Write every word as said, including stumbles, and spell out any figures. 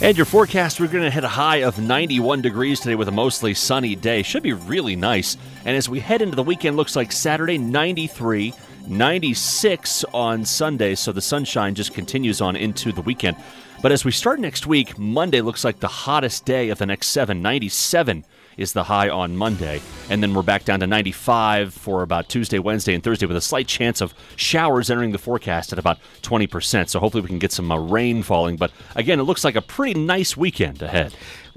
And your forecast, we're going to hit a high of ninety-one degrees today with a mostly sunny day. Should be really nice. And as we head into the weekend, looks like Saturday, ninety-three, ninety-six on Sunday. So the sunshine just continues on into the weekend. But as we start next week, Monday looks like the hottest day of the next seven. ninety-seven is the high on Monday. And then we're back down to ninety-five for about Tuesday, Wednesday, and Thursday with a slight chance of showers entering the forecast at about twenty percent. So hopefully we can get some uh, rain falling. But again, it looks like a pretty nice weekend ahead.